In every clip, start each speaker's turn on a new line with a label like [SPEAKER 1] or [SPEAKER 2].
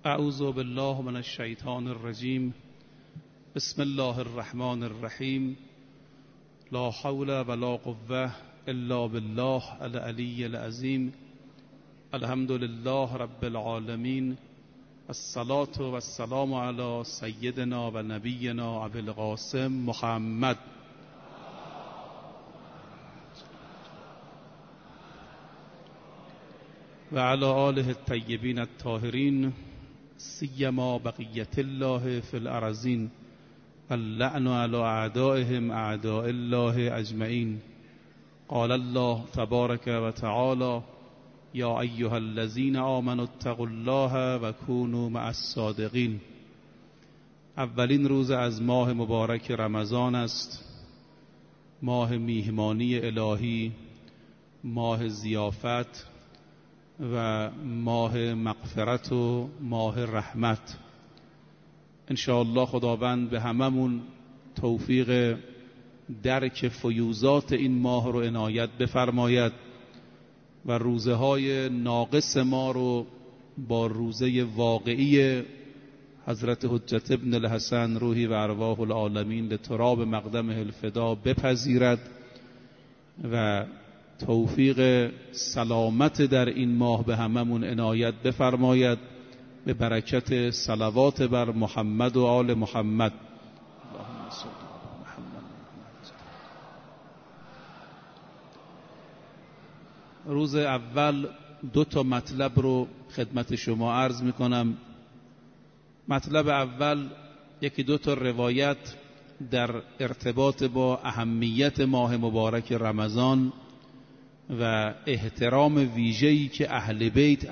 [SPEAKER 1] اعوذ بالله من الشیطان الرجیم. بسم الله الرحمن الرحیم. لا حول ولا قوة الا بالله العلی العظیم. الحمد لله رب العالمین. الصلاة والسلام علی سیدنا و نبینا ابی القاسم محمد و علی آله الطیبین الطاهرین، سیما بقیت الله فی الارضین، اللعن علی اعدائهم اعداء الله اجمعین. قال الله تبارک و تعالی: یا ایها الذین آمنوا اتقوا الله و کونوا مع الصادقین. اولین روز از ماه مبارک رمضان است، ماه میهمانی الهی، ماه ضیافت و ماه مغفرت و ماه رحمت. انشاءالله خداوند به هممون توفیق درک فیوزات این ماه رو عنایت بفرماید و روزه های ناقص ما رو با روزه واقعی حضرت حجت ابن الحسن روحی و ارواح العالمین لتراب مقدمه الفدا بپذیرد و توفیق سلامت در این ماه به هممون عنایت بفرماید به برکت صلوات بر محمد و آل محمد. روز اول 2 مطلب رو خدمت شما عرض میکنم. مطلب اول 1-2 روایت در ارتباط با اهمیت ماه مبارک رمضان و احترام ویژه‌ای که اهل بیت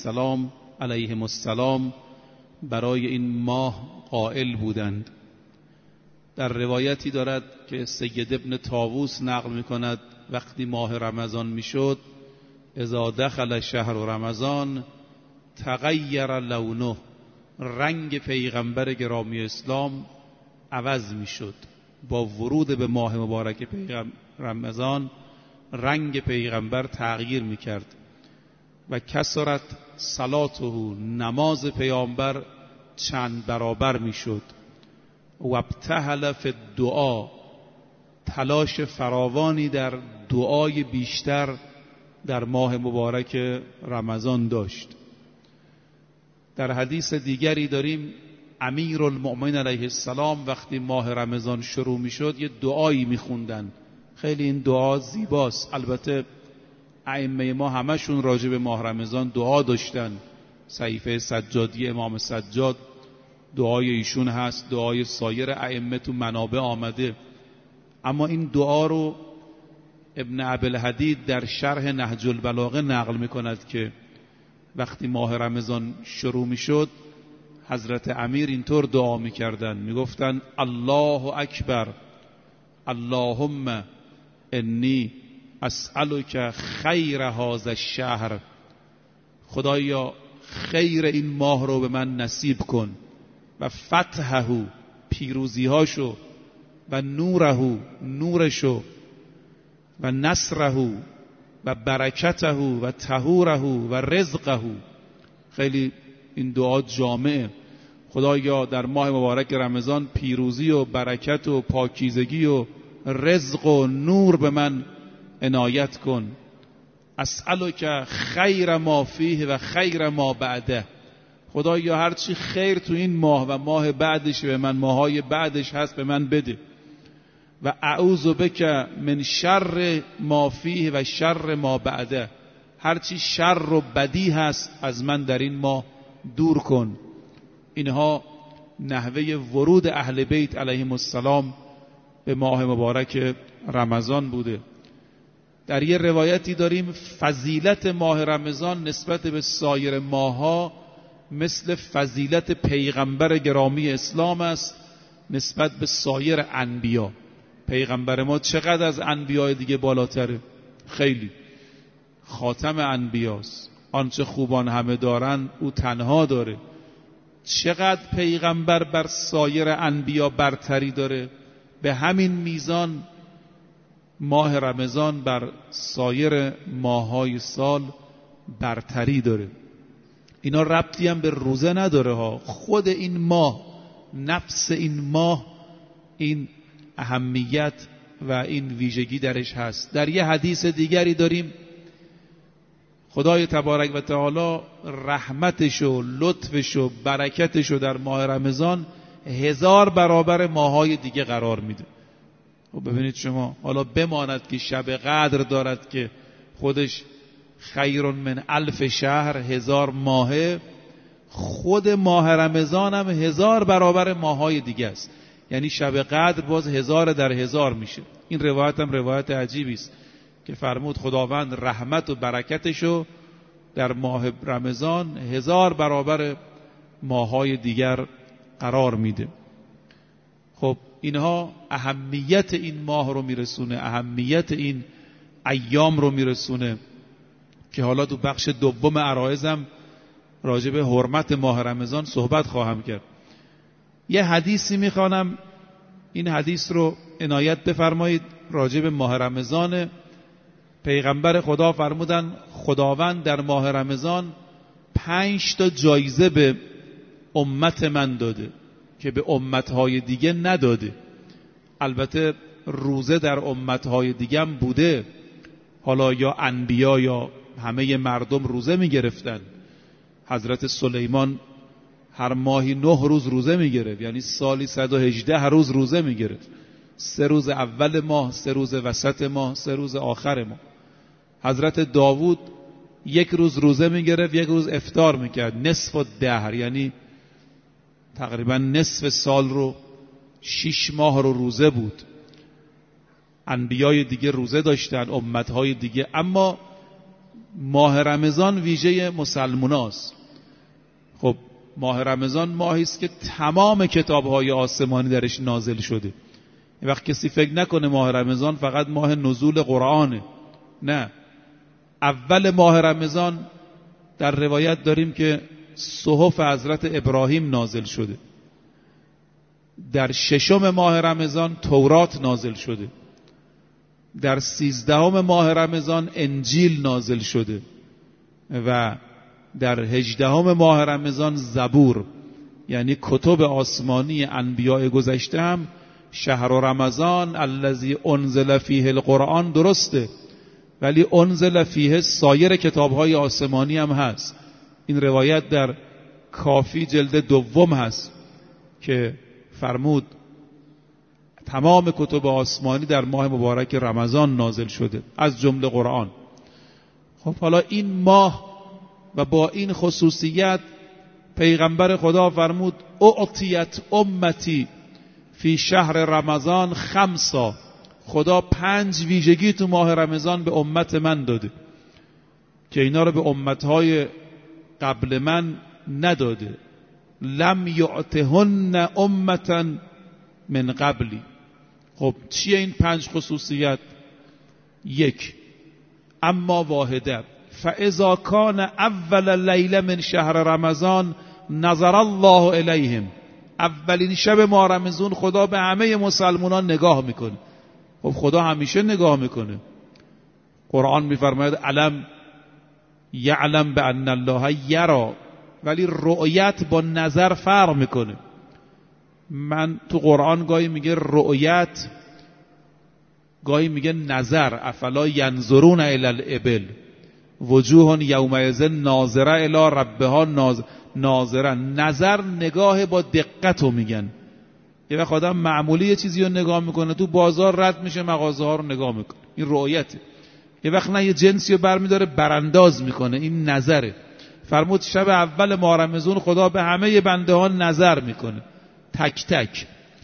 [SPEAKER 1] علیهم السلام برای این ماه قائل بودند. در روایتی دارد که سید ابن طاووس نقل می‌کند وقتی ماه رمضان میشد، اذا دخل شهر رمضان تغیر لونه، رنگ پیغمبر گرامی اسلام عوض میشد. با ورود به ماه مبارک رمضان رنگ پیغمبر تغییر میکرد و کثرت صلاته، نماز پیامبر چند برابر میشد. و ابتهل فی الدعا، تلاش فراوانی در دعای بیشتر در ماه مبارک رمضان داشت. در حدیث دیگری داریم امیرالمؤمنین علیه السلام وقتی ماه رمضان شروع میشد یه دعایی میخوندن. خیلی این دعا زیباست. البته ائمه ما همشون راجع به ماه رمضان دعا داشتن. صحیفه سجادی امام سجاد دعای ایشون هست، دعای سایر ائمه تو منابع آمده. اما این دعا رو ابن ابوالحدید در شرح نهج البلاغه نقل میکند که وقتی ماه رمضان شروع میشد حضرت امیر اینطور دعا میکردن، میگفتن الله اکبر، اللهم انی اسألک خیر هذا الشهر. خدایا خیر این ماه رو به من نصیب کن، و فتحه، پیروزیهاشو، و نوره، نورشو، و نصره، و برکته، و طهوره، و رزقه. خیلی این دعا جامعه. خدایا در ماه مبارک رمضان پیروزی و برکت و پاکیزگی و رزق و نور به من عنایت کن. اسألک خیر ما فیه و خیر ما بعده. خدایا هرچی خیر تو این ماه و ماه بعدش به من، ماهای بعدش هست، به من بده. و اعوذ بک من شر ما فیه و شر ما بعده. هرچی شر و بدی هست از من در این ماه دور کن. اینها نحوه ورود اهل بیت علیهم السلام به ماه مبارک رمضان بوده. در یه روایتی داریم فضیلت ماه رمضان نسبت به سایر ماه‌ها مثل فضیلت پیغمبر گرامی اسلام است نسبت به سایر انبیا. پیغمبر ما چقدر از انبیای دیگه بالاتره؟ خیلی. خاتم انبیاست. آنچه خوبان همه دارن او تنها داره. چقدر پیغمبر بر سایر انبیا برتری داره؟ به همین میزان ماه رمضان بر سایر ماه‌های سال برتری داره. اینا ربطی هم به روزه نداره ها. خود این ماه، نفس این ماه، این اهمیت و این ویژگی درش هست. در یه حدیث دیگری داریم خدای تبارک و تعالی رحمتش و لطفش و برکتش رو در ماه رمضان 1000 برابر ماهای دیگه قرار میده. خب ببینید شما، حالا بماند که شب قدر دارد که خودش خیر من 1000 شهر، 1000 ماهه، خود ماه رمضان هم 1000 برابر ماهای دیگه است. یعنی شب قدر باز 1000 در 1000 میشه. این روایت هم روایت عجیبی است که فرمود خداوند رحمت و برکتشو در ماه رمضان 1000 برابر ماهای دیگر قرار میده. خب اینها اهمیت این ماه رو میرسونه، اهمیت این ایام رو میرسونه که حالا تو بخش دوم عرایزم راجع به حرمت ماه رمضان صحبت خواهم کرد. یه حدیثی میخوانم، این حدیث رو عنایت بفرمایید. راجع به ماه رمضان پیغمبر خدا فرمودن خداوند در ماه رمضان 5 تا جایزه به امت من داده که به امتهای دیگه نداده. البته روزه در امتهای دیگه هم بوده، حالا یا انبیا یا همه مردم روزه می گرفتن. حضرت سلیمان هر ماهی 9 روز روزه می گرفت، یعنی سالی 118 روز روزه می گرفت. 3 روز اول ماه، 3 روز وسط ماه، 3 روز آخر ماه. حضرت داوود 1 روز روزه می گرفت، 1 روز افطار می کرد. نصف الدهر، یعنی تقریبا نصف سال رو 6 ماه رو روزه بود. انبیای دیگه روزه داشتن، امتهای دیگه. اما ماه رمضان ویژه مسلماناست. خب ماه رمضان ماهی است که تمام کتاب‌های آسمانی درش نازل شده. این وقت کسی فکر نکنه ماه رمضان فقط ماه نزول قرآنه. نه، اول ماه رمضان در روایت داریم که صحف حضرت ابراهیم نازل شده. در 6 ماه رمضان تورات نازل شده. در 13 ماه رمضان انجیل نازل شده و در 18 ماه رمضان زبور، یعنی کتب آسمانی انبیاء گذشته هم شهر رمضان الذی انزل فیه القرآن درسته، ولی انزل فیه سایر کتاب‌های آسمانی هم هست. این روایت در کافی جلد 2 هست که فرمود تمام کتب آسمانی در ماه مبارک رمضان نازل شده، از جمله قرآن. خب حالا این ماه و با این خصوصیت پیغمبر خدا فرمود اعطیت امتی فی شهر رمضان 5. خدا 5 ویژگی تو ماه رمضان به امت من داده که اینا رو به امتهای قبل من نداده. لم یعطهن امتا من قبلی. خب چیه این 5 خصوصیت؟ 1 اما واحده فاذا کان اول لیله من شهر رمضان نظر الله الیهم. اولین شب ماه رمضان خدا به همه مسلمانان نگاه میکنه. خب خدا همیشه نگاه میکنه. قرآن میفرماید علم یعلم بان الله یرا، ولی رؤیت با نظر فرق میکنه. من تو قرآن گاهی میگه رؤیت، گاهی میگه نظر. افلا ینظرون الی الابل وجوه یومئذ ناظره الی ربها ناظره. نظر نگاه با دقت رو میگن. یه وقت آدم معمولی یه چیزی رو نگاه میکنه، تو بازار رد میشه مغازه ها رو نگاه میکنه، این رؤیته. یه وقت نه، یه جنسی رو برمیداره برانداز میکنه، این نظره. فرمود شب اول ماه رمضان خدا به همه بنده ها نظر میکنه، تک تک.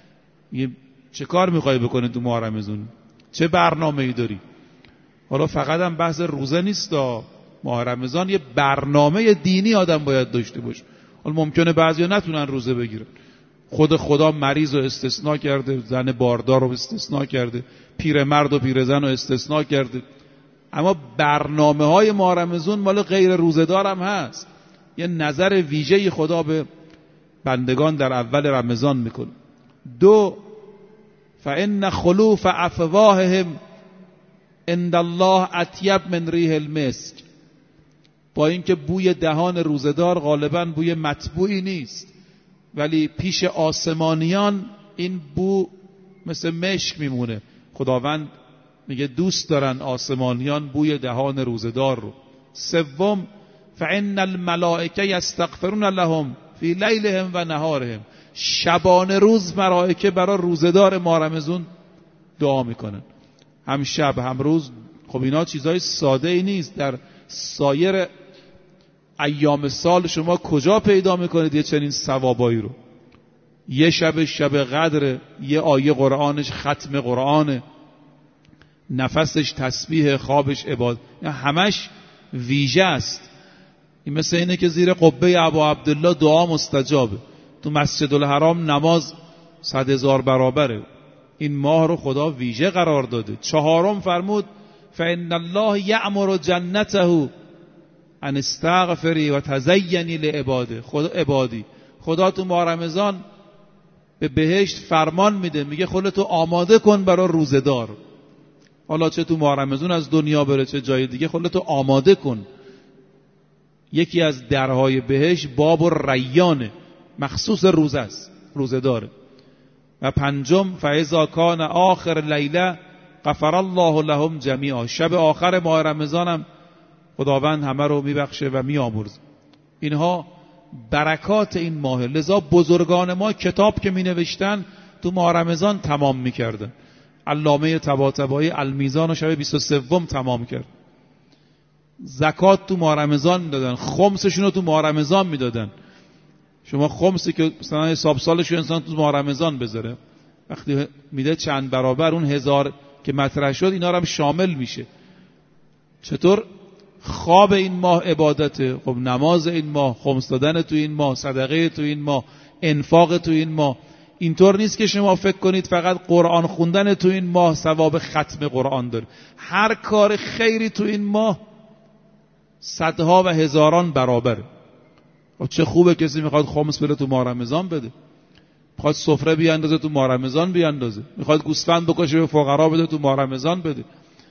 [SPEAKER 1] چه کار میخوای بکنه تو ماه رمضان؟ چه برنامه‌ای داری؟ حالا فقط هم بحث روزه نیست، ماه رمضان یه برنامه دینی آدم باید داشته باشه. حالا ممکنه بعضیا نتونن روزه بگیرن، خود خدا مریض رو استثناء کرده، زن باردار رو استثناء کرده، پیرمرد و پیرزن رو استثناء کرده. اما برنامه‌های ماه رمضان مال غیر روزه‌دار هم هست. یه نظر ویژه‌ای خدا به بندگان در اول رمضان میکنه. 2 فإن خلوف افواههم عند الله اطیب من ریح المسک. با اینکه بوی دهان روزدار غالباً بوی مطبوعی نیست، ولی پیش آسمانیان این بو مثل مشک میمونه. خداوند میگه دوست دارن آسمانیان بوی دهان روزدار رو. سوم، فإن الملائکه یستغفرون لهم فی لیلهم و نهارهم. شبانه روز ملائکه برای روزدار ماه رمضان دعا میکنن، هم شب هم روز. خب اینا چیزای ساده ای نیست. در سایر ایام سال شما کجا پیدا میکنید یه چنین ثوابایی رو؟ یه شب قدر، یه آیه قرآنش ختم قرآنه، نفسش تسبیح، خوابش عبادت، همش ویژه است. این مثل اینه که زیر قبه ابا عبدالله دعا مستجابه، تو مسجد الحرام نماز 100,000 برابره. این ماه رو خدا ویژه قرار داده. چهارم فرمود فإن الله یأمر جنته ان استغفری و تزینی لعباده. خدا تو ماه رمضان به بهشت فرمان میده، میگه خودتو آماده کن برای روزدار. حالا چه تو ماه رمضان از دنیا بره چه جای دیگه، خودتو آماده کن. یکی از درهای بهشت باب الریانه، مخصوص روزه است، روزداره. و پنجم فاذا کان آخر لیله غفر الله لهم جمیعا. شب آخر ماه رمضان هم خداوند همه رو میبخشه و میآمرزه. اینها برکات این ماه. لذا بزرگان ما کتاب که می نوشتن تو ماه رمضان تمام می کردن. علامه طباطبایی المیزان رو شب 23 تمام کرد. زکات تو ماه رمضان می دادن، خمسشون رو تو ماه رمضان می دادن. شما خمسی که مثلا حساب سالش انسان تو ماه رمضان بذاره، وقتی میده چند برابر اون 1000 که مطرح شد اینا رو هم شامل میشه. چطور؟ خواب این ماه عبادته، خب نماز این ماه، خمس دادن تو این ماه، صدقه تو این ماه، انفاق تو این ماه. اینطور نیست که شما فکر کنید فقط قرآن خوندن تو این ماه ثواب ختم قرآن داره. هر کار خیری تو این ماه صدها و هزاران برابره. خب چه خوبه کسی میخواد خمس بره تو ماه رمضان بده، میخواد سفره بیاندازه تو ماه رمضان بیاندازه، میخواد گوسفند بکشه به فقرا بده تو ماه رمضان بده،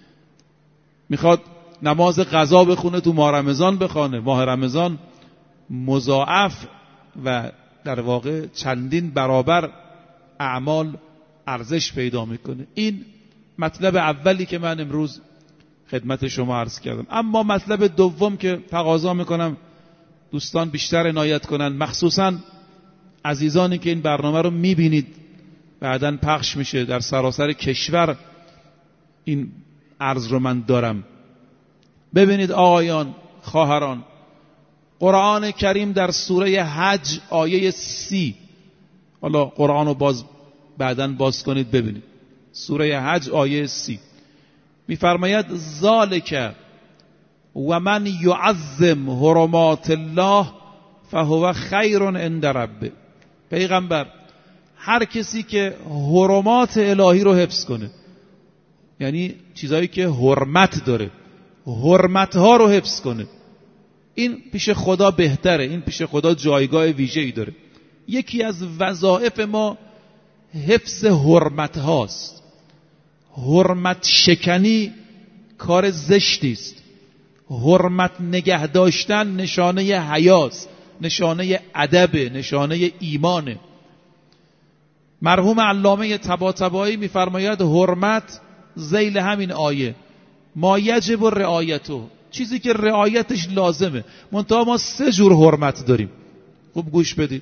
[SPEAKER 1] میخواد نماز قضا بخونه تو ماه رمضان بخونه. ماه رمضان مضاعف و در واقع چندین برابر اعمال ارزش پیدا میکنه. این مطلب اولی که من امروز خدمت شما عرض کردم. اما مطلب دوم که تقاضا میکنم دوستان بیشتر عنایت کنن، مخصوصا عزیزانی که این برنامه رو میبینید بعداً پخش میشه در سراسر کشور، این عرض رو من دارم. ببینید آقایان، خواهران، قرآن کریم در سوره حج آیه 30، حالا قرآن رو بعداً باز کنید ببینید، سوره حج آیه 30 میفرماید ذالک و من یعظم حرمات الله فهو خیر عند ربه. پیغمبر، هر کسی که حرمات الهی رو حفظ کنه، یعنی چیزایی که حرمت داره، حرمتها رو حفظ کنه، این پیش خدا بهتره، این پیش خدا جایگاه ویژه‌ای داره. یکی از وظایف ما حفظ حرمت هاست. حرمت شکنی کار زشتی است. حرمت نگه داشتن نشانه حیاست، نشانه ادب، نشانه ایمانه. مرحوم علامه طباطبایی میفرماید حرمت ذیل همین آیه ما یجب رعایته، چیزی که رعایتش لازمه. منتها ما 3 جور حرمت داریم. خوب گوش بدید.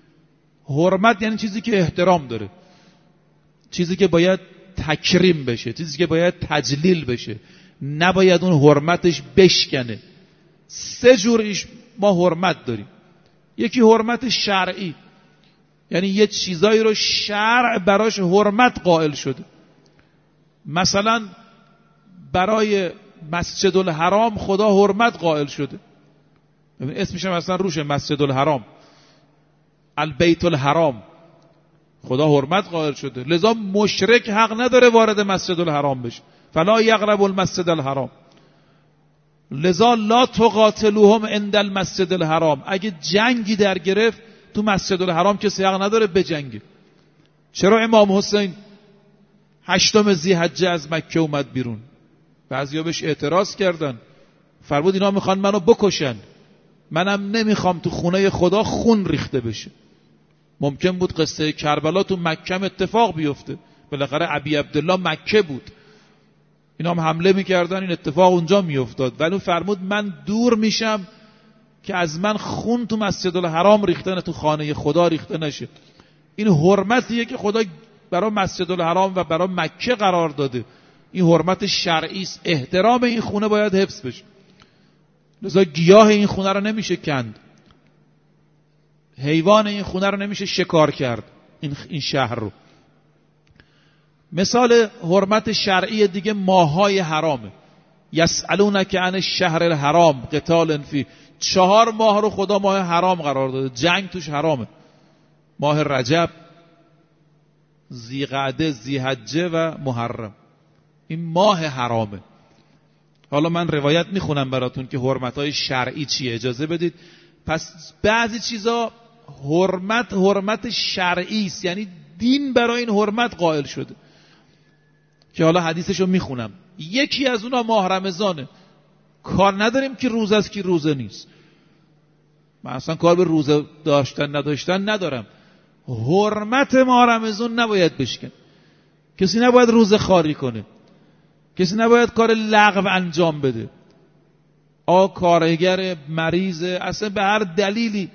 [SPEAKER 1] حرمت یعنی چیزی که احترام داره، چیزی که باید تکریم بشه، چیزی که باید تجلیل بشه، نباید اون حرمتش بشکنه. 3 جورش ما حرمت داریم. یکی حرمت شرعی، یعنی یه چیزایی رو شرع براش حرمت قائل شده. مثلا برای مسجد الحرام خدا حرمت قائل شده، اسمش هم مثلا روشه، مسجد الحرام، البیت الحرام، خدا حرمت قائل شده. لذا مشرک حق نداره وارد مسجد الحرام بشه، فلا یقرب المسجد الحرام. لذا لا تقاتلوهم عند المسجد الحرام. اگه جنگی در گرفت تو مسجد الحرام کسی حق نداره بجنگه. چرا امام حسین 8 ذی‌حجه از مکه اومد بیرون؟ بعضیا بهش اعتراض کردن، فرمود اینا میخوان منو بکشن، منم نمیخوام تو خونه خدا خون ریخته بشه. ممکن بود قصه کربلا تو مکه اتفاق بیفته، بالاخره ابی عبدالله مکه بود، اینا هم حمله میکردن، این اتفاق اونجا میافتاد. ولی فرمود من دور میشم که از من خون تو مسجد الحرام ریخته نه، تو خانه خدا ریخته نشه. این حرمتیه که خدا برای مسجد الحرام و برای مکه قرار داده، این حرمت شرعی است. احترام این خونه باید حفظ بشه، لذا گیاه این خونه رو نمیشه کند، حیوان این خونه رو نمیشه شکار کرد، این شهر رو. مثال حرمت شرعی دیگه ماه‌های حرامه. یسألونک عن الشهر الحرام قتال فیه، 4 ماه رو خدا ماه حرام قرار داده، جنگ توش حرامه. ماه رجب، ذیقعده، ذیحجه و محرم، این ماه حرامه. حالا من روایت میخونم براتون که حرمت‌های شرعی چیه، اجازه بدید. پس بعضی چیزا حرمت شرعی است، یعنی دین برای این حرمت قائل شده، که حالا حدیثشو میخونم. یکی از اونها ماه رمضانه. کار نداریم که روز است که روزه نیست، من اصلا کار به روزه داشتن نداشتن ندارم. حرمت ماه رمضان نباید بشکن، کسی نباید روزه خواری کنه، کسی نباید کار لغو انجام بده. کارگر مریض، اصلا به هر دلیلی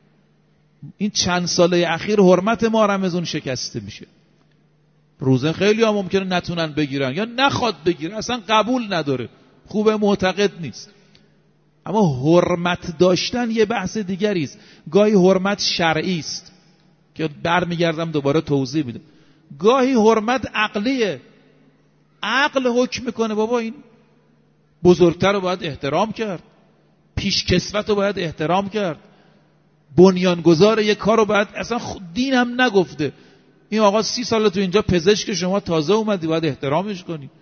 [SPEAKER 1] این چند ساله اخیر حرمت ماه رمضان شکسته میشه. روزه خیلی ها ممکنه نتونن بگیرن یا نخواد بگیرن، اصلا قبول نداره، خوبه، معتقد نیست. اما حرمت داشتن یه بحث دیگری است. گاهی حرمت شرعی است که برمیگردم دوباره توضیح میدم. گاهی حرمت عقلیه، عقل حکم میکنه بابا این بزرگتر رو باید احترام کرد، پیشکسوت رو باید احترام کرد، بنیانگذار یک کار رو باید، اصلا دین هم نگفته این آقا 30 سال تو اینجا پزشک، شما تازه اومدی باید احترامش کنی.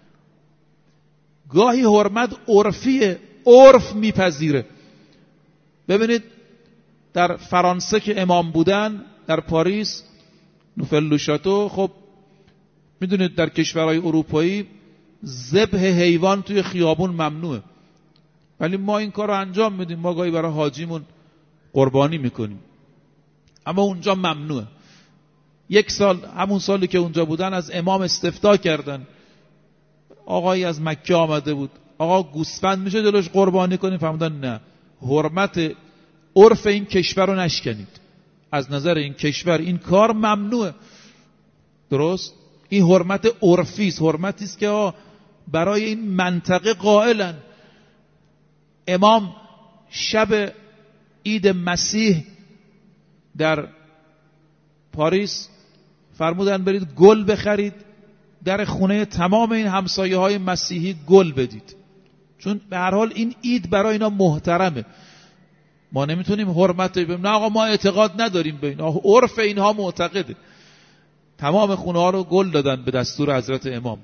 [SPEAKER 1] گاهی حرمت عرفیه، عرف میپذیره. ببینید در فرانسه که امام بودن، در پاریس، نوفل دو شاتو، خب میدونید در کشورهای اروپایی ذبح حیوان توی خیابون ممنوعه، ولی ما این کار رو انجام میدیم، ما گاهی برای حاجیمون قربانی میکنیم، اما اونجا ممنوعه. یک سال، همون سالی که اونجا بودن، از امام استفتاء کردن. آقایی از مکه آمده بود، آقا گوسفند میشه جلوش قربانی کنیم؟ فرمودن نه، حرمت عرف این کشور رو نشکنید، از نظر این کشور این کار ممنوعه. درست؟ این حرمت عرفی است، حرمتی است که برای این منطقه قائلن. امام شب عید مسیح در پاریس فرمودن برید گل بخرید، در خونه تمام این همسایه های مسیحی گل بدید، چون به هر حال این عید برای اینا محترمه. ما نمیتونیم حرمت بگیم نه آقا ما اعتقاد نداریم به اینا، عرف اینها معتقده. تمام خونه ها رو گل دادن به دستور حضرت امام.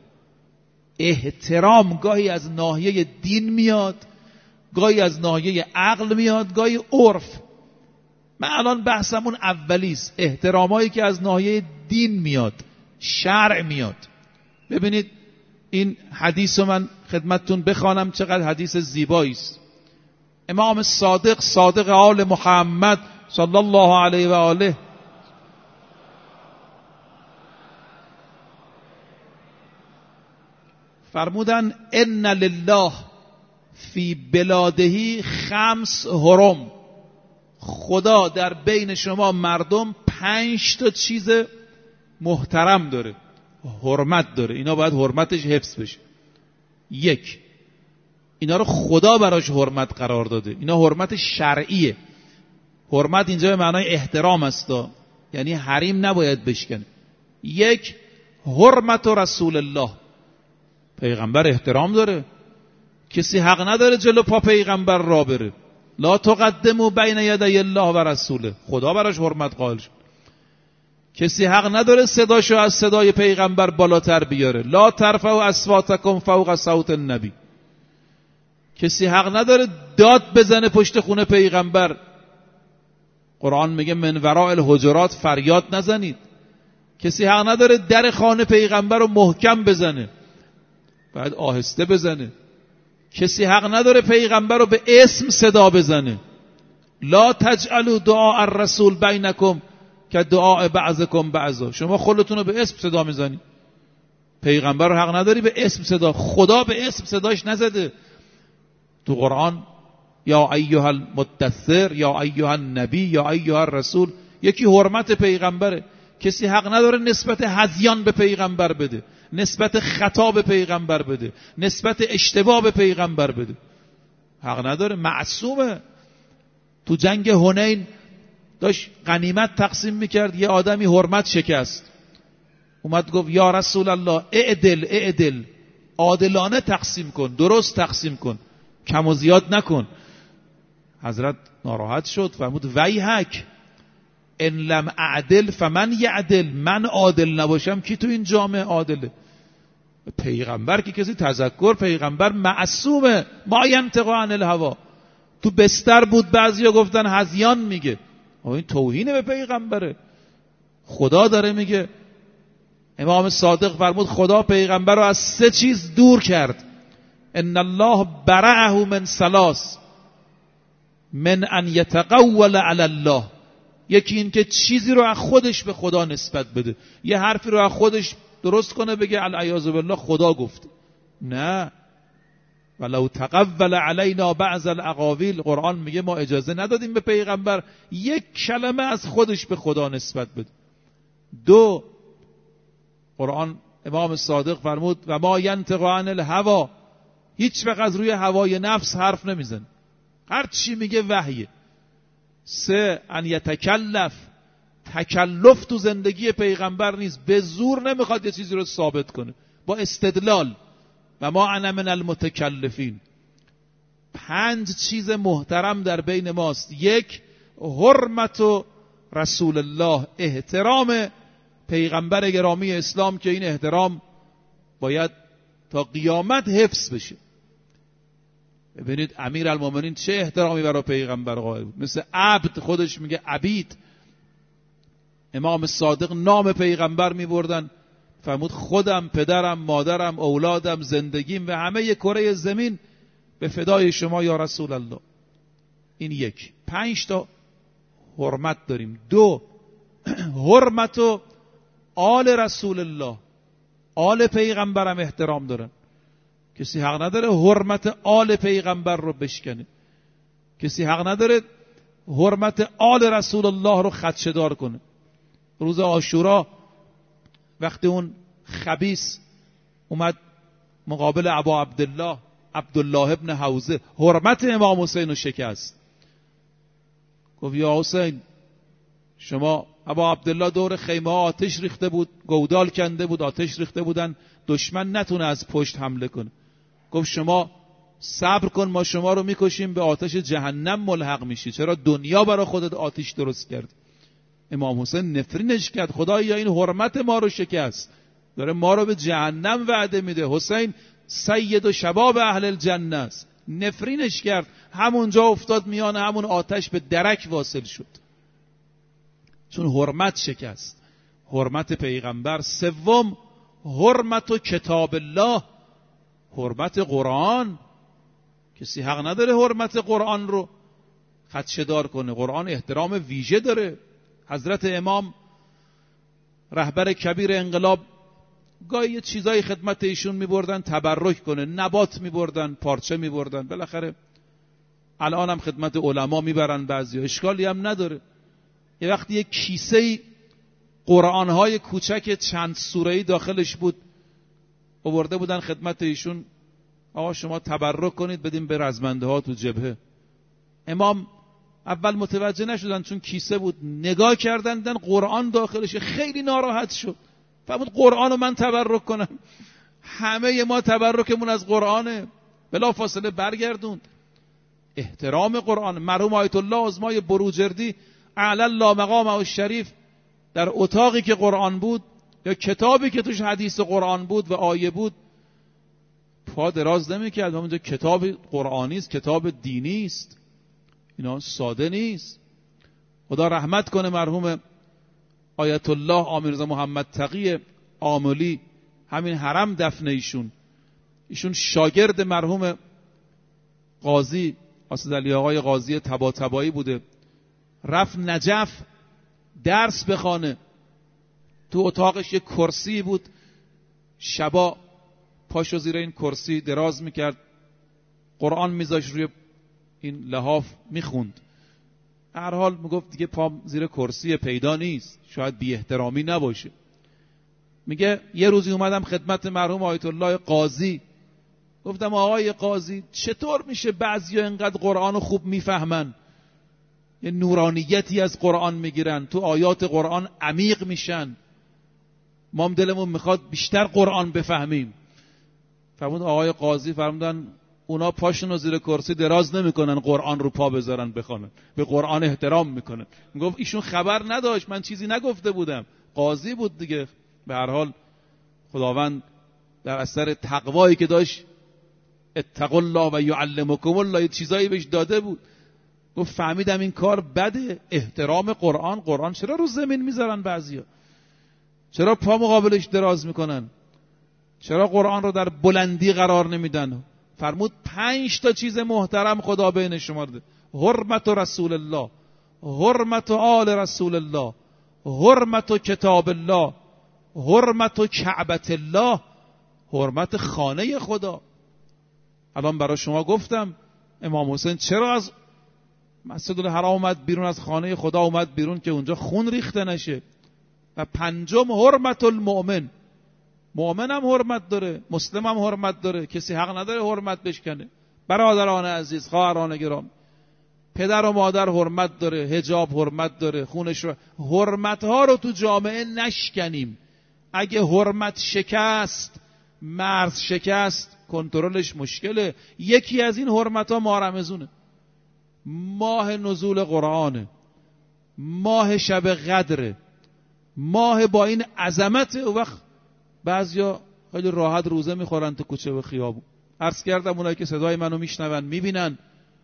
[SPEAKER 1] احترام گاهی از ناحیه دین میاد، گاهی از ناحیه عقل میاد، گاهی عرف. من الان بحثمون اولیست، احترامایی که از ناحیه دین میاد، شرع میاد. ببینید این حدیث رو من خدمتتون بخوانم، چقدر حدیث زیبایی است. امام صادق آل محمد صلی الله علیه و آله فرمودن ان لله فی بلاده 5 حرم، خدا در بین شما مردم 5 تا چیز محترم داره، حرمت داره، اینا باید حرمتش حفظ بشه. 1، اینا رو خدا براش حرمت قرار داده، اینا حرمت شرعیه. حرمت اینجا به معنای احترام است، یعنی حریم نباید بشکنه. 1، حرمت رسول الله، پیغمبر احترام داره، کسی حق نداره جلو پا پیغمبر را بره. لا تقدموا بین یدی الله و رسوله، خدا براش حرمت قائل شد. کسی حق نداره صداشو از صدای پیغمبر بالاتر بیاره. لا ترفعوا اصواتکم فوق صوت النبی، کسی حق نداره داد بزنه پشت خونه پیغمبر. قرآن میگه من وراء الحجرات فریاد نزنید. کسی حق نداره در خانه پیغمبر رو محکم بزنه، باید آهسته بزنه. کسی حق نداره پیغمبر رو به اسم صدا بزنه. لا تجعلوا دعاء الرسول بینکم که دعاء بعضکم بعضا. شما خودتون رو به اسم صدا میزنی، پیغمبر رو حق نداری به اسم صدا. خدا به اسم صداش نزده تو قرآن. یا ایها المدثر، یا ایها النبی، یا ایها الرسول. یکی حرمت پیغمبره. کسی حق نداره نسبت هذیان به پیغمبر بده، نسبت خطا به پیغمبر بده، نسبت اشتباه به پیغمبر بده. حق نداره، معصومه. تو جنگ حنین داشت غنیمت تقسیم میکرد، یه آدمی حرمت شکست، اومد گفت یا رسول الله اعدل، عادلانه تقسیم کن، درست تقسیم کن، کم و زیاد نکن. حضرت ناراحت شد، فرمود ویحک ان لم اعدل فمن یعدل. من عادل نباشم کی تو این جامعه عادله؟ پیغمبر که کسی تذکر، پیغمبر معصومه، ما ینطق عن الهوا. تو بستر بود بعضیا گفتن هذیان میگه، این توهین به پیغمبره. خدا داره میگه. امام صادق فرمود خدا پیغمبر رو از 3 چیز دور کرد. ان الله برعه من 3، من ان یتقول علی الله. یکی این که چیزی رو از خودش به خدا نسبت بده، یه حرفی رو از خودش درست کنه بگه العیاذ بالله خدا گفته. نه، ولو تقول علینا بعض الاقاویل. قرآن میگه ما اجازه ندادیم به پیغمبر یک کلمه از خودش به خدا نسبت بده. 2، قرآن امام صادق فرمود و ما ینطق عن الهوا. هیچ وقت از روی هوای نفس حرف نمیزن، هر چی میگه وحیه. 3، ان یتکلف. تکلف تو زندگی پیغمبر نیست، به زور نمیخواد یه چیزی رو ثابت کنه، با استدلال. و ما انا من المتکلفین. 5 چیز محترم در بین ماست. 1، حرمت رسول الله، احترام پیغمبر گرامی اسلام که این احترام باید تا قیامت حفظ بشه. ببینید امیرالمومنین چه احترامی برای پیغمبر قائل بود، مثل عبد، خودش میگه عبید. امام صادق نام پیغمبر میبردن، فرمود خودم، پدرم، مادرم، اولادم، زندگیم و همه کره زمین به فدای شما یا رسول الله. این 1. 5 تا حرمت داریم. 2، حرمت آل رسول الله. آل پیغمبرم احترام دارن. کسی حق نداره حرمت آل پیغمبر رو بشکنه. کسی حق نداره حرمت آل رسول الله رو خدشه‌دار کنه. روز عاشورا وقتی اون خبیث اومد مقابل ابا عبدالله ابن حوزه، حرمت امام حسین رو شکست. گفت یا حسین، شما، ابا عبدالله دور خیمه ها آتش ریخته بود، گودال کنده بود، آتش ریخته بودن، دشمن نتونه از پشت حمله کنه. گفت شما صبر کن، ما شما رو میکشیم، به آتش جهنم ملحق میشی. چرا دنیا برای خودت آتش درست کرد؟ امام حسین نفرینش کرد. خدایا این حرمت ما رو شکست، داره ما رو به جهنم وعده میده. حسین سید و شباب اهل الجنه است. نفرینش کرد. همونجا افتاد میان همون آتش، به درک واصل شد، چون حرمت شکست، حرمت پیغمبر. 3، حرمت و کتاب الله، حرمت قرآن. کسی حق نداره حرمت قرآن رو خدشه‌دار کنه. قرآن احترام ویژه داره. حضرت امام رهبر کبیر انقلاب گاهی یه چیزای خدمت ایشون میبردن تبرک کنه، نبات میبردن، پارچه میبردن. بالاخره الان هم خدمت علما میبرن بعضی، اشکالی هم نداره. یه وقتی یک کیسه قرآن‌های کوچک چند سوره‌ای داخلش بود، آورده بودن خدمت ایشون، آقا شما تبرک کنید بدیم به رزمنده ها تو جبهه. امام اول متوجه نشدن چون کیسه بود، نگاه کردن دیدن قرآن داخلش، خیلی ناراحت شد. فرمود قرآن رو من تبرک کنم؟ همه ما تبرکمون از قرآنه. بلا فاصله برگردون. احترام قرآن. مرحوم آیت الله آزمای بروجردی اعلی الله مقامه الشریف در اتاقی که قرآن بود یا کتابی که توش حدیث قرآن بود و آیه بود پا دراز نمی‌کرد. اونجا کتاب قرآنی است، کتاب دینی است، اینا ساده نیست. خدا رحمت کنه مرحوم آیت الله آمیرزا محمد تقی آملی، همین حرم دفن ایشون شاگرد مرحوم قاضی اسدعلی آقای قاضی طباطبایی بوده، رفت نجف درس بخونه. تو اتاقش یک کرسی بود، شبا پاشو زیر این کرسی دراز میکرد، قرآن میذاشت روی این لحاف میخوند. هر حال میگفت دیگه پام زیر کرسی پیدا نیست، شاید بی احترامی نباشه. میگه یه روزی اومدم خدمت مرحوم آیت الله قاضی، گفتم آقای قاضی چطور میشه بعضیا اینقدر قرآن خوب میفهمن، یه نورانیتی از قرآن میگیرن، تو آیات قرآن عمیق میشن، ما هم دلمون میخواد بیشتر قرآن بفهمیم. فرمود آقای قاضی فرمودن اونا پاشونو زیر کرسی دراز نمیکنن قرآن رو پا بذارن بخونن، به قرآن احترام میکنن. میگفت ایشون خبر نداشت، من چیزی نگفته بودم، قاضی بود دیگه. به هر حال خداوند در اثر تقوایی که داشت، اتقوا الله و یعلمکم الله، یه چیزایی بهش داده بود. گفت فهمیدم این کار بده، احترام قرآن چرا رو زمین میذارن بعضیا؟ چرا پا مقابلش دراز میکنن؟ چرا قرآن رو در بلندی قرار نمیدن؟ فرمود 5 تا چیز محترم خدا بین شما ده: حرمت رسول الله، حرمت آل رسول الله، حرمت کتاب الله، حرمت کعبت الله، حرمت خانه خدا. الان برای شما گفتم امام حسین چرا از مسجد الحرام اومد بیرون، از خانه خدا اومد بیرون که اونجا خون ریخته نشه. و 5 حرمت المؤمن، مؤمن هم حرمت داره، مسلم هم حرمت داره، کسی حق نداره حرمت بشکنه. برادران عزیز، خواهران گرامی، پدر و مادر حرمت داره، حجاب حرمت داره، خونش رو، حرمت ها رو تو جامعه نشکنیم. اگه حرمت شکست، مرز شکست، کنترلش مشکله. یکی از این حرمت ها ماه رمضونه، ماه نزول قرآنه، ماه شب قدره، ماه با این عظمت. او وقت بعضیا خیلی راحت روزه میخورن تو کوچه و خیابون. عرض کردم اونایی که صدای منو میشنون میبینن،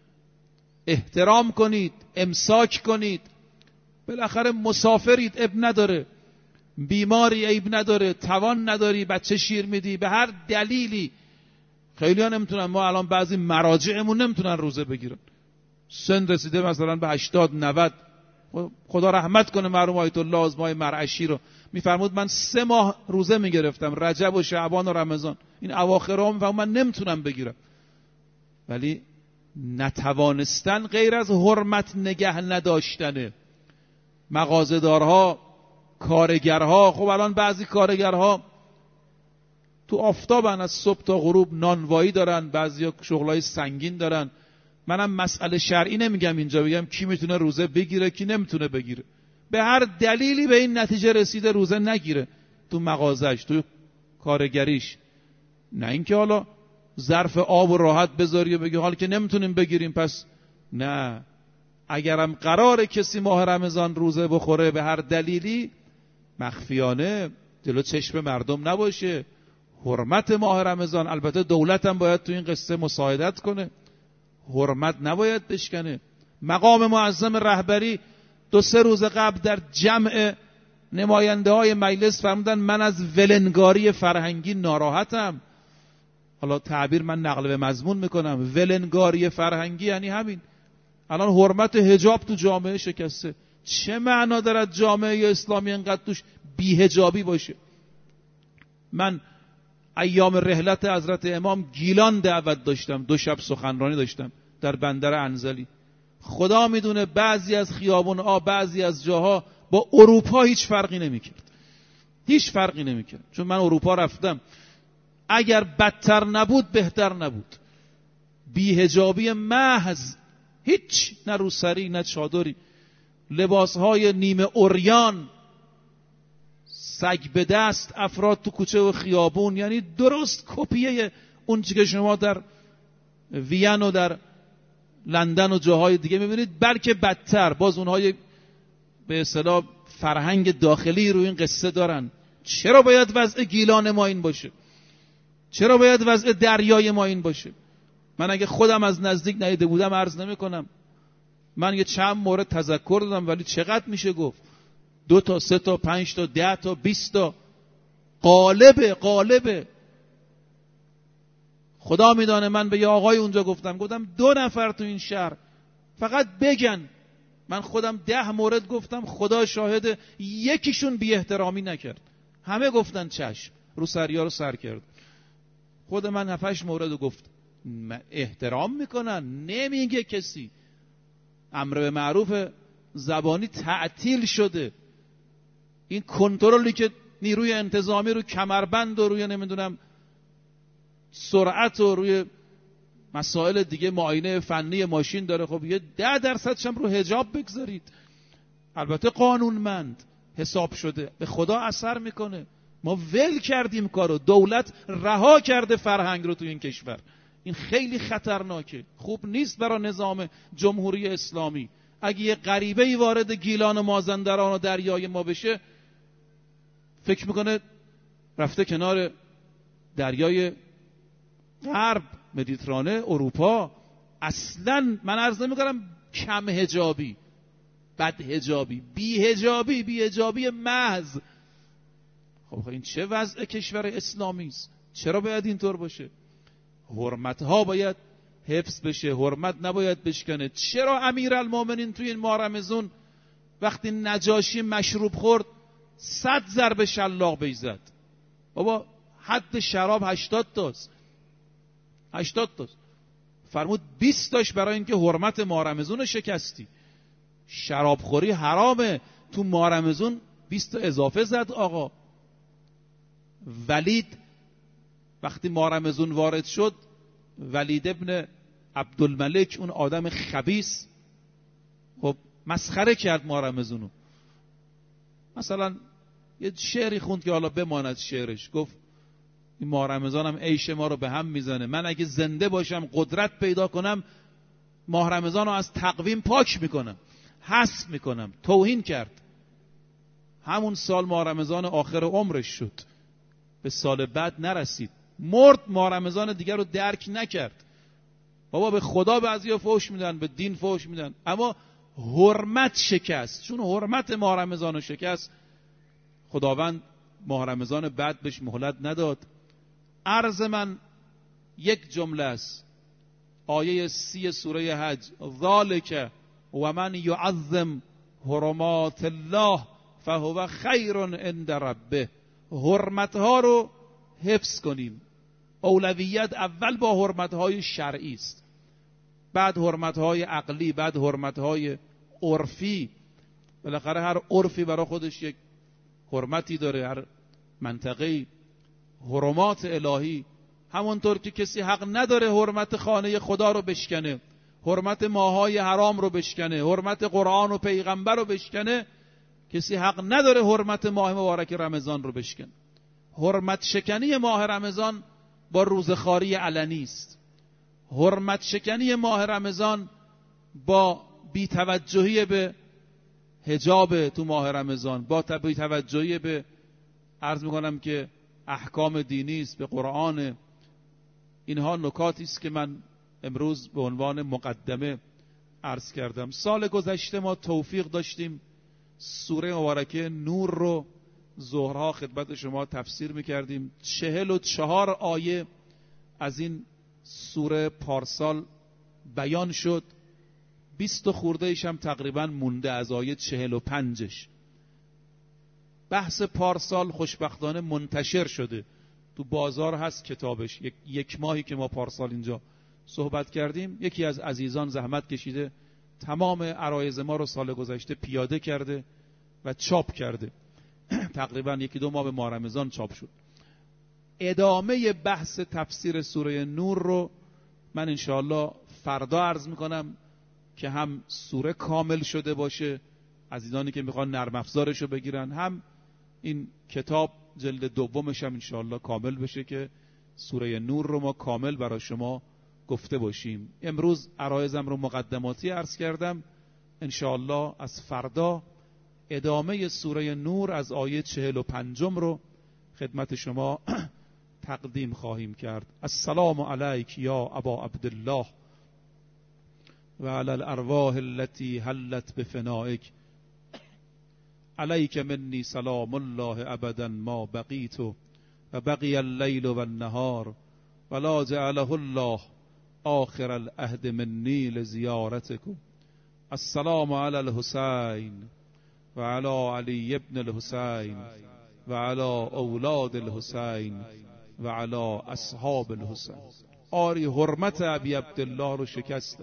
[SPEAKER 1] احترام کنید، امساک کنید. بالاخره مسافرید، اب نداره، بیماری عیب نداره، توان نداری، بچه شیر میدی، به هر دلیلی. خیلی ها نمیتونن، ما الان بعضی مراجعمون نمیتونن روزه بگیرن، سن رسیده مثلا به 80-90. خدا رحمت کنه مرحوم آیت الله آزمای مرعشی رو، میفرمود من 3 ماه روزه میگرفتم، رجب و شعبان و رمضان، این اواخرها میفرمود من نمیتونم بگیرم. ولی نتوانستن غیر از حرمت نگه نداشتنه. مغازه‌دارها، کارگرها، خب الان بعضی کارگرها تو آفتابن، از صبح تا غروب نانوایی دارن، بعضیا شغلای سنگین دارن. منم مسئله شرعی نمیگم اینجا، بگم کی میتونه روزه بگیره کی نمیتونه بگیره. به هر دلیلی به این نتیجه رسیده روزه نگیره تو مغازش، تو کارگریش. نه اینکه حالا ظرف آب و راحت بذاری و بگی حالا که نمیتونیم بگیریم پس نه. اگرم قراره کسی ماه رمضان روزه بخوره به هر دلیلی، مخفیانه جلو چشم مردم نباشه. حرمت ماه رمضان، البته دولت هم باید تو این قصه مساعدت کنه، حرمت نباید بشکنه. مقام معظم رهبری 2-3 روز قبل در جمع نماینده های مجلس فرمودن من از ولنگاری فرهنگی ناراحتم. حالا تعبیر من نقل به مضمون میکنم، ولنگاری فرهنگی یعنی همین. الان حرمت حجاب تو جامعه شکسته، چه معنا دارد جامعه اسلامی انقدر توش بی‌حجابی باشه؟ من ایام رحلت حضرت امام گیلان دعوت داشتم، 2 شب سخنرانی داشتم در بندر انزلی. خدا میدونه بعضی از خیابون‌ها، بعضی از جاها با اروپا هیچ فرقی نمیکرد، هیچ فرقی نمیکرد. چون من اروپا رفتم، اگر بدتر نبود بهتر نبود. بی‌حجابی محض، هیچ، نه روسری نه چادری، لباسهای نیمه عریان، سگ به دست، افراد تو کوچه و خیابون. یعنی درست کپیه اون چیزی که شما در وین و در لندن و جاهای دیگه میبینید، بلکه بدتر. باز اونهای به اصطلاح فرهنگ داخلی رو این قصه دارن. چرا باید وضع گیلان ما این باشه؟ چرا باید وضع دریای ما این باشه؟ من اگه خودم از نزدیک ندیده بودم عرض نمی کنم. من یه چند مورد تذکر دادم، ولی چقدر میشه گفت؟ 2 تا 3 تا 5 تا 10 تا 20 تا. قالبه. خدا میدانه من به یه آقای اونجا گفتم 2 نفر تو این شهر فقط بگن، من خودم 10 مورد گفتم، خدا شاهد یکیشون بی احترامی نکرد، همه گفتن چشم، رو سریا رو سر کرد. خود من 7-8 مورد گفت. احترام میکنن، نمیگه کسی. امر به معروف زبانی تعطیل شده. این کنترلی که نیروی انتظامی رو کمربند و روی نمیدونم سرعت و روی مسائل دیگه معاینه فنی ماشین داره، خب یه 10% هم رو حجاب بگذارید. البته قانونمند حساب شده، به خدا اثر میکنه. ما ول کردیم کارو، دولت رها کرده فرهنگ رو تو این کشور. این خیلی خطرناکه، خوب نیست برای نظام جمهوری اسلامی. اگه یه غریبه‌ای وارد گیلان و مازندران و دریای ما بشه، فکر میکنه رفته کنار دریای غرب، مدیترانه، اروپا. اصلا من عرض نمیکنم کم حجابی، بد حجابی، بی حجابی محض. خب این چه وضع کشور اسلامی است؟ چرا باید اینطور باشه؟ حرمت ها باید حفظ بشه، حرمت نباید بشکنه. چرا امیرالمومنین توی این ماه رمضان وقتی نجاشی مشروب خورد 100 ضرب شلاق بیزد؟ بابا حد شراب 80 تاست، 80 تاست. فرمود 20 تاش برای اینکه حرمت ماه رمضان شکستی. شرابخوری حرامه، تو ماه رمضان 20 تا اضافه زد آقا. ولید وقتی ماه رمضان وارد شد، ولید ابن عبدالملک، اون آدم خبیث، خب مسخره کرد ماه رمضانو. مثلا یه شعری خوند که حالا بماند شعرش، گفت این ماه رمضان هم عیش ما رو به هم میزنه، من اگه زنده باشم قدرت پیدا کنم ماه رمضان رو از تقویم پاک میکنم، حذف میکنم. توهین کرد. همون سال ماه رمضان آخر عمرش شد، به سال بعد نرسید، مرد، ماه رمضان دیگر رو درک نکرد. بابا به خدا بعضیا فحش میدن، به دین فحش میدن، اما حرمت شکست. چون حرمت ماه رمضان رو شکست، خداوند ماه رمضان بعد بهش مهلت نداد. عرض من یک جمله است، آیه 30 سوره حج، ذالک و من یعظم حرمات الله فهو خیر عند ربه. حرمتها رو حفظ کنیم. اولویت اول با حرمتهای شرعی است، بعد حرمتهای عقلی، بعد حرمتهای عرفی. بالاخره هر عرفی برای خودش یک حرمتی داره، هر منطقه‌ای. حرمات الهی، همونطور که کسی حق نداره حرمت خانه خدا رو بشکنه، حرمت ماهای حرام رو بشکنه، حرمت قرآن و پیغمبر رو بشکنه، کسی حق نداره حرمت ماه مبارک رمضان رو بشکنه. حرمت شکنی ماه رمضان با روزخواری علنی است. حرمت شکنی ماه رمضان با بی‌توجهی به حجاب تو ماه رمضان، با بی‌توجهی به عرض میکنم که احکام دینی است، به قرآن. اینها نکاتی است که من امروز به عنوان مقدمه عرض کردم. سال گذشته ما توفیق داشتیم سوره مبارکه نور رو ظهرها خدمت شما تفسیر میکردیم. 44 آیه از این سوره پارسال بیان شد، 20 خورده ایش هم تقریبا مونده از آیه 45ش. بحث پارسال خوشبختانه منتشر شده، تو بازار هست کتابش. یک ماهی که ما پارسال اینجا صحبت کردیم، یکی از عزیزان زحمت کشیده تمام عرایض ما رو سال گذشته پیاده کرده و چاپ کرده. تقریبا 1-2 ماه به ماه رمضان چاپ شد. ادامه بحث تفسیر سوره نور رو من انشاءالله فردا عرض میکنم که هم سوره کامل شده باشه، عزیزانی که میخوان نرم افزارشو بگیرن، هم این کتاب جلد دومش هم انشاءالله کامل بشه که سوره نور رو ما کامل برای شما گفته باشیم. امروز عرایزم رو مقدماتی عرض کردم، انشاءالله از فردا ادامه سوره نور از آیه 45 رو خدمت شما تقدیم خواهیم کرد. السلام علیک یا ابا عبدالله و علی الارواح التي حلت بفنائک، علیک منی سلام الله ابدا ما بقیت و بقی اللیل و النهار ولا جعله الله آخر العهد منی لزیارتکم. السلام علی الحسین و علی علی ابن الحسین و علی اولاد الحسین و علی اصحاب الحسین. آری حرمت ابی عبدالله رو شکست.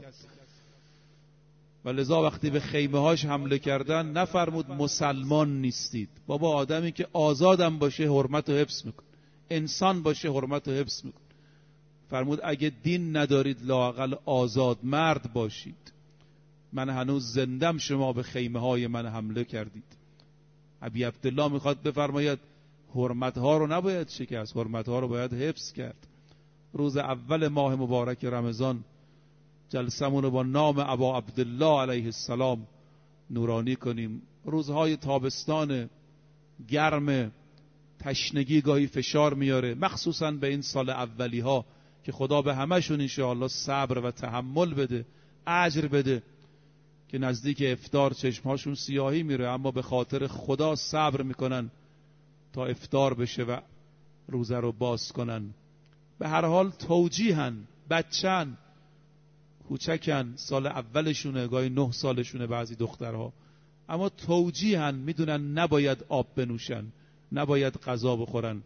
[SPEAKER 1] و لذا وقتی به خیمه هاش حمله کردن نفرمود مسلمان نیستید. بابا آدمی که آزادم باشه حرمت رو حفظ میکن، انسان باشه حرمت رو حفظ میکن. فرمود اگه دین ندارید لااقل آزاد مرد باشید. من هنوز زندم، شما به خیمه های من حمله کردید. ابی عبدالله میخواد بفرماید حرمت ها رو نباید شکست، حرمت ها رو باید حفظ کرد. روز اول ماه مبارک رمضان جلسمون رو با نام ابا عبدالله علیه السلام نورانی کنیم. روزهای تابستان گرم، تشنگی گاهی فشار میاره، مخصوصا به این سال اولی ها که خدا به همشون انشاءالله صبر و تحمل بده، اجر بده، که نزدیک افطار چشمهاشون سیاهی میره اما به خاطر خدا صبر میکنن تا افطار بشه و روزه رو باز کنن. به هر حال توجیهن، بچن، کوچکن، سال اولشونه، گاهی 9 سالشونه بعضی دخترها، اما توجیهن، میدونن نباید آب بنوشن، نباید غذا بخورن.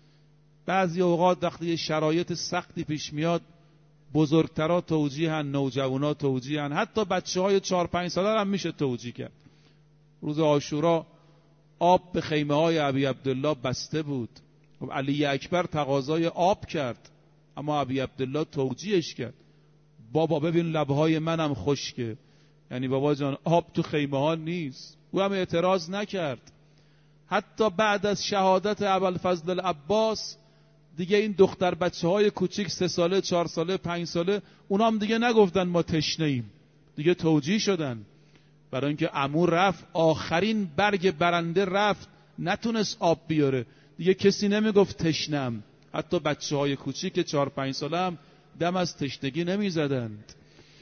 [SPEAKER 1] بعضی اوقات وقتی شرایط سختی پیش میاد بزرگترها توجیهن، نوجوانا توجیهن، حتی بچه‌های 4-5 ساله هم میشه توجیه کرد. روز عاشورا آب به خیمه های ابی عبدالله بسته بود. علی اکبر تقاضای آب کرد اما ابی عبدالله توجیهش کرد. بابا ببین لبهای منم خشکه، یعنی بابا جان آب تو خیمه ها نیست. او هم اعتراض نکرد. حتی بعد از شهادت ابوالفضل العباس دیگه این دختر بچه های کوچیک 3 ساله 4 ساله 5 ساله اونا هم دیگه نگفتن ما تشنه ایم، دیگه توجیه شدن. برای اینکه عمو رفت آخرین برگ برنده رفت نتونست آب بیاره، دیگه کسی نمیگفت تشنم. حتی بچه های کوچیک 4-5 ساله هم دم از تشنگی نمیزدند.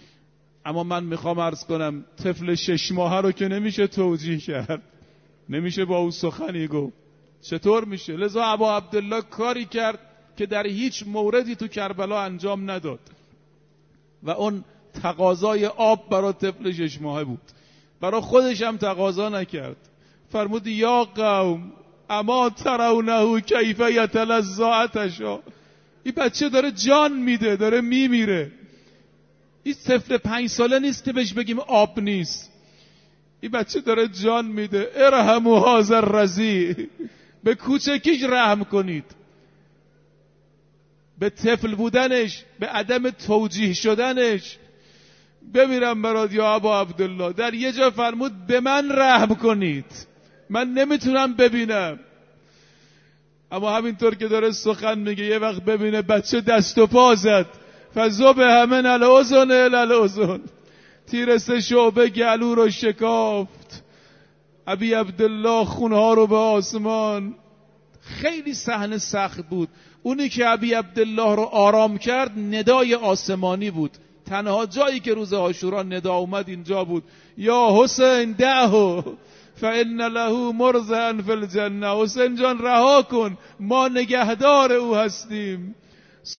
[SPEAKER 1] اما من میخوام عرض کنم طفل 6 ماهه رو که نمیشه توجیه کرد، نمیشه با او سخنی گفت. چطور میشه؟ لذا ابا عبدالله کاری کرد که در هیچ موردی تو کربلا انجام نداد و اون تقاضای آب برای طفل 6 ماهه بود، برای خودش هم تقاضا نکرد. فرمود یا قوم اما ترونه کیف یتلظی عطشا. این بچه داره جان میده، داره میمیره. این طفل 5 ساله نیست که بهش بگیم آب نیست. این بچه داره جان میده. ارحموا هذا الرضیع. به کوچکیش رحم کنید. به طفل بودنش، به عدم توجیه شدنش بمیرم برات یا ابا عبدالله. در یه جا فرمود به من رحم کنید، من نمیتونم ببینم. اما همینطور که داره سخن میگه یه وقت ببینه بچه دست و پا زد، فذوب همن الاذن الاذن، تیر 3 شعبه گلو رو شکافت. ابی عبدالله خونها رو به آسمان. خیلی صحنه سخت بود. اونی که ابی عبدالله رو آرام کرد ندای آسمانی بود. تنها جایی که روز عاشورا ندا اومد اینجا بود. یا حسین دعه فان له مرضعا فی الجنه. حسین جان رها کن، ما نگهدار او هستیم.